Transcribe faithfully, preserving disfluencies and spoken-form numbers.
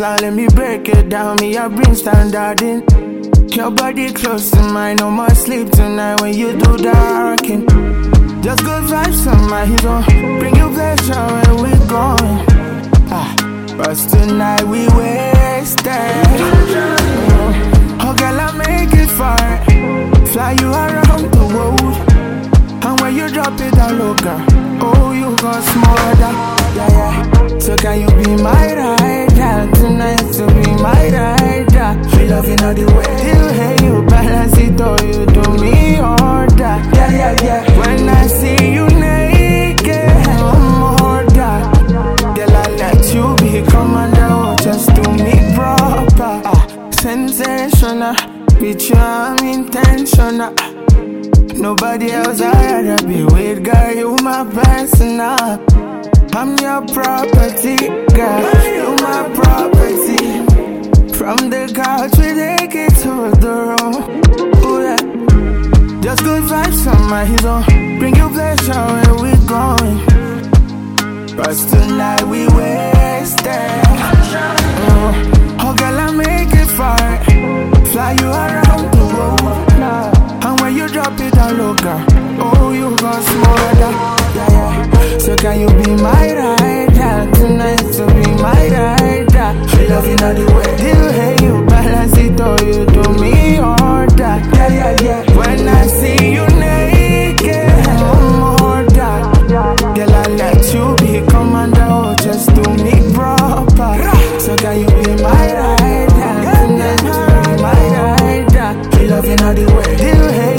Now let me break it down, me I bring standard in. Your body close to mine, no more sleep tonight when you do the rocking. Just good vibes on my hero, bring you pleasure where we going. Ah, but tonight we wasted. Oh girl, I make it far, fly you around the world. And when you drop it down low, girl, oh you got smother, yeah yeah. So can you be my rider tonight? To be my rider. We loving all the way you hey you balance it or you do me order. Yeah yeah yeah. When I see you naked, I'm order. Girl I let you be commander, oh, just do me proper. Ah, sensational, with you I'm intentional. Nobody else I'd rather be with, girl, you my personal. I'm your property, girl, you my property. From the couch we take it to the room. Ooh, yeah. Just good vibes on my hero, bring you pleasure where we going. But tonight we wasted. Oh, oh girl, I make it far, fly you around the world. And when you drop it down low, girl, oh you got smother, yeah yeah. So can you be my rider tonight? To be my rider. We loving all the way you hey you balance it or you do me order. Yeah yeah yeah. When I see you naked, I'm order. Girl I let you be commander, oh just do me proper. So can you be my rider tonight? To be my rider. We loving all the way you hey